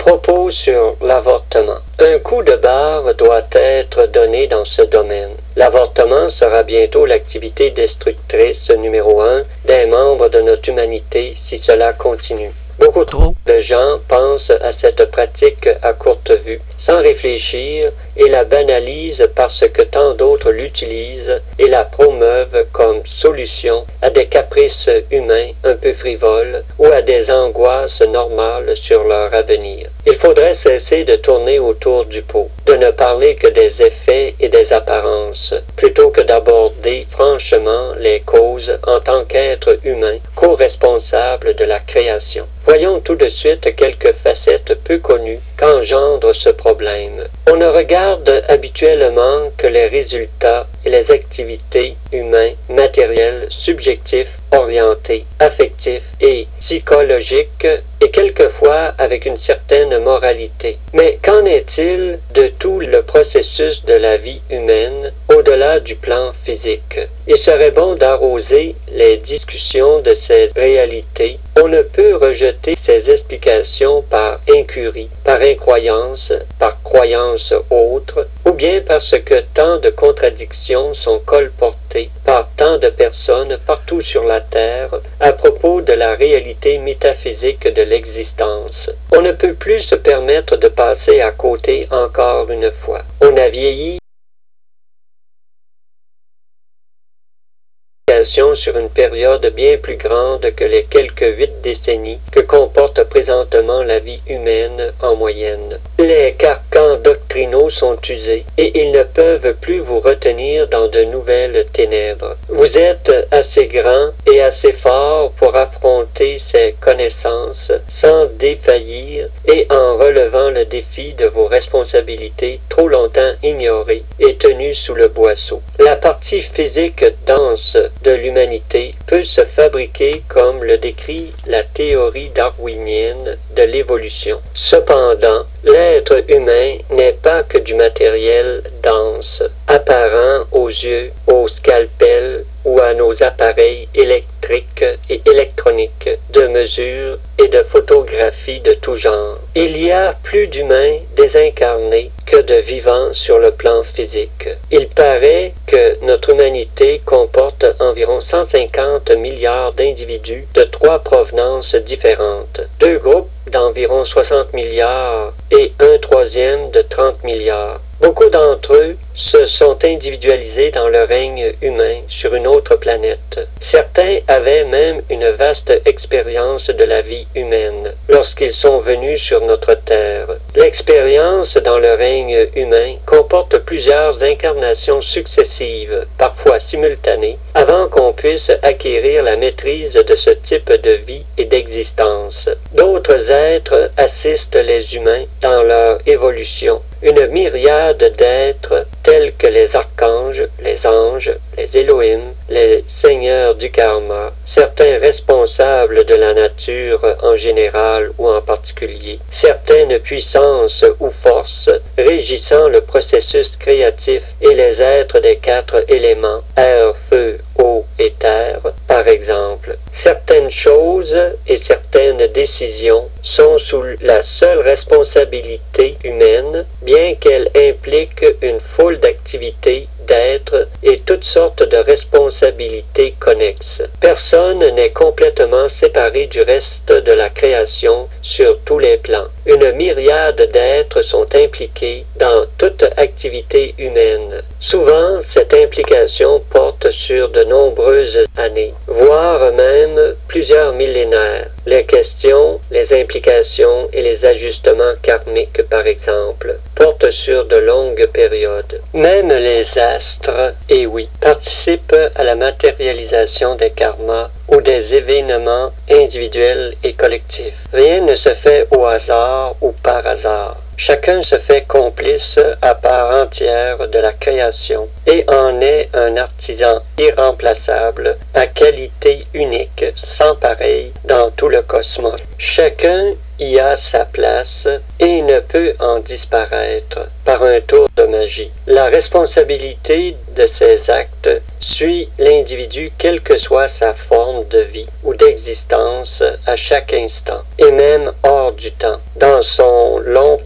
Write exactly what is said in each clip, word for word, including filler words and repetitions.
Propos sur l'avortement. Un coup de barre doit être donné dans ce domaine. L'avortement sera bientôt l'activité destructrice numéro un des membres de notre humanité si cela continue. Beaucoup trop de gens pensent à cette pratique à courte vue, sans réfléchir, et la banalisent parce que tant d'autres l'utilisent et la promeuvent comme solution à des caprices humains un peu frivoles ou à des angoisses normales sur leur avenir. Il faudrait cesser de tourner autour du pot, de ne parler que des effets et des apparences, plutôt que d'aborder franchement les causes en tant qu'être humain, co-responsable de la création. Voyons tout de suite quelques facettes peu connues qu'engendre ce problème. On ne regarde habituellement que les résultats et les activités humains, matériels, subjectifs, orientés, affectifs et psychologiques, et quelquefois avec une certaine moralité. Mais qu'en est-il de tout le processus de la vie humaine au-delà du plan physique? Il serait bon d'arroser les discussions de ces réalités. On ne peut rejeter ces explications par incurie, par incroyance, par croyance autre, ou bien parce que tant de contradictions sont colportées par tant de personnes partout sur la Terre à propos de la réalité métaphysique de l'existence. On ne peut plus se permettre de passer à côté encore une fois. On a vieilli sur une période bien plus grande que les quelques huit décennies que comporte présentement la vie humaine en moyenne. Les carcans doctrinaux sont usés et ils ne peuvent plus vous retenir dans de nouvelles ténèbres. Vous êtes assez grand et assez fort pour affronter ces connaissances sans défaillir et en relevant le défi de vos responsabilités trop longtemps ignorées et tenues sous le boisseau. La partie physique dense de l'humanité peut se fabriquer comme le décrit la théorie darwinienne de l'évolution. Cependant, l'être humain n'est pas que du matériel dense, apparent aux yeux, au scalpel ou à nos appareils électriques et électroniques de mesure et de photographie de tout genre. Il y a plus d'humains désincarnés que de vivants sur le plan physique. Il paraît que notre humanité comporte environ cent cinquante milliards d'individus de trois provenances différentes, deux groupes d'environ soixante milliards et un troisième de trente milliards. Beaucoup d'entre eux se sont individualisés dans le règne humain sur une autre planète. Certains avaient même une vaste expérience de la vie humaine lorsqu'ils sont venus sur notre Terre. L'expérience dans le règne humain comporte plusieurs incarnations successives, parfois simultanées, avant qu'on puisse acquérir la maîtrise de ce type de vie et d'existence. D'autres êtres assistent les humains dans leur évolution. Une myriade d'êtres tels que les archanges, les anges, les Elohim, les seigneurs du karma, certains responsables de la nature en général ou en particulier, certaines puissances ou forces régissant le processus créatif et les êtres des quatre éléments, air, feu, eau et terre, par exemple. Certaines choses et certaines décisions sont sous la seule responsabilité humaine, bien qu'elles impliquent une foule d'activités, d'êtres et toutes sortes de responsabilités connexes. Personne n'est complètement séparé du reste de la création sur tous les plans. Une myriade d'êtres sont impliqués dans toute activité humaine. Souvent, cette implication porte sur de nombreuses années, voire même plusieurs millénaires. Les questions, les implications et les ajustements karmiques, par exemple, portent sur de longues périodes. Même les astres, et oui, participent à la matérialisation des karmas ou des événements individuels et collectifs. Rien ne se fait au hasard ou par hasard. Chacun se fait complice à part entière de la création et en est un artisan irremplaçable, à qualité unique, sans pareil dans tout le cosmos. Chacun y a sa place et ne peut en disparaître par un tour de magie. La responsabilité de ces actes suit l'individu quelle que soit sa forme de vie ou d'existence à chaque instant, et même hors du temps, dans son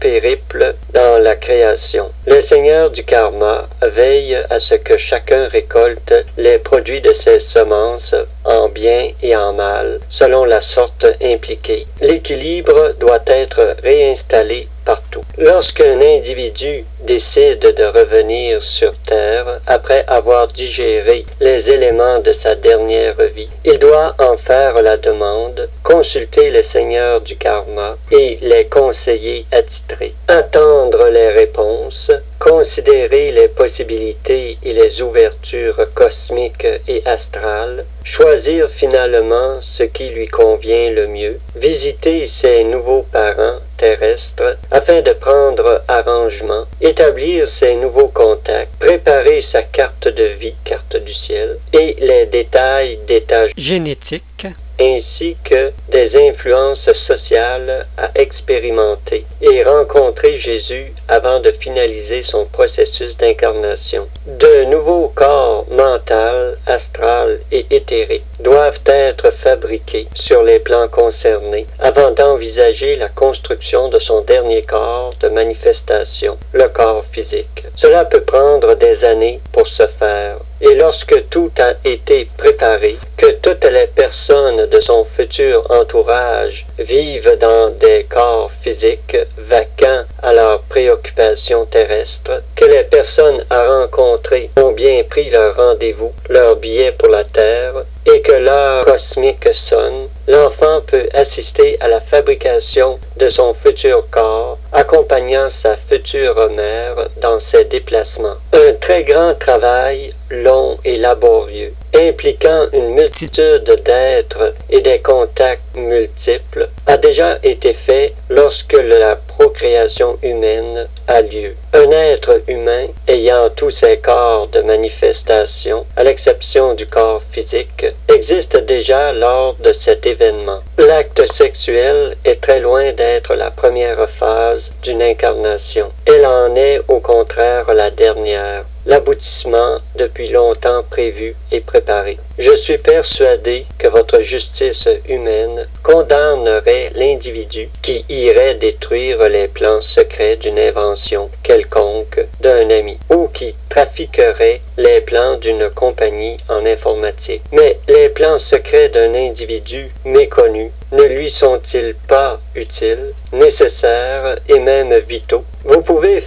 périple dans la création. Le Seigneur du karma veille à ce que chacun récolte les produits de ses semences en bien et en mal, selon la sorte impliquée. L'équilibre doit être réinstallé partout. Lorsqu'un individu décide de revenir sur Terre après avoir digéré les éléments de sa dernière vie, il doit en faire la demande, consulter le Seigneur du karma et les conseillers attitrés, attendre les réponses, considérer les possibilités et les ouvertures cosmiques et astrales, choisir finalement ce qui lui convient le mieux, visiter ses nouveaux parents terrestres afin de prendre arrangement, établir ses nouveaux contacts, préparer sa carte de vie, carte du ciel, et les détails d'état génétique, ainsi que des influences sociales à expérimenter et rencontrer Jésus avant de finaliser son processus d'incarnation. De nouveaux corps mental, astral et éthérique doivent être fabriqués sur les plans concernés avant d'envisager la construction de son dernier corps de manifestation, le corps physique. Cela peut prendre des années pour se faire. Et lorsque tout a été préparé, que toutes les personnes de son futur entourage vivent dans des corps physiques vacants à leurs préoccupations terrestres, que les personnes à rencontrer ont bien pris leur rendez-vous, leur billet pour la Terre, et que l'heure cosmique sonne, l'enfant peut assister à la fabrication de son futur corps, accompagnant sa future mère dans ses déplacements. Un très grand travail, long et laborieux, impliquant une multitude d'êtres et des contacts multiples, a déjà été fait lorsque la procréation humaine a lieu. Un être humain ayant tous ses corps de manifestation, à l'exception du corps physique, existe déjà lors de cet événement. L'acte sexuel est très loin d'être la première phase d'une incarnation. Elle en est au contraire la dernière, l'aboutissement depuis longtemps prévu et préparé. Je suis persuadé que votre justice humaine condamnerait l'individu qui irait détruire les plans secrets d'une invention quelconque d'un ami ou qui trafiquerait les plans d'une compagnie en informatique. Mais les plans secrets d'un individu méconnu ne lui sont-ils pas utiles, nécessaires et même vitaux? Vous pouvez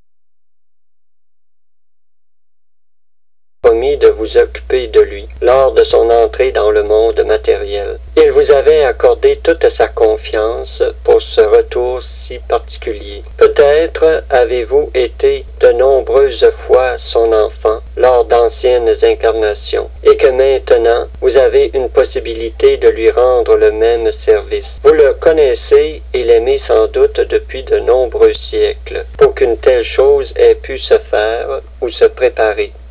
promis de vous occuper de lui lors de son entrée dans le monde matériel. Il vous avait accordé toute sa confiance pour ce retour si particulier. Peut-être avez-vous été de nombreuses fois son enfant lors d'anciennes incarnations et que maintenant vous avez une possibilité de lui rendre le même service. Vous le connaissez et l'aimez sans doute depuis de nombreux siècles pour qu'une telle chose ait pu se faire ou se préparer.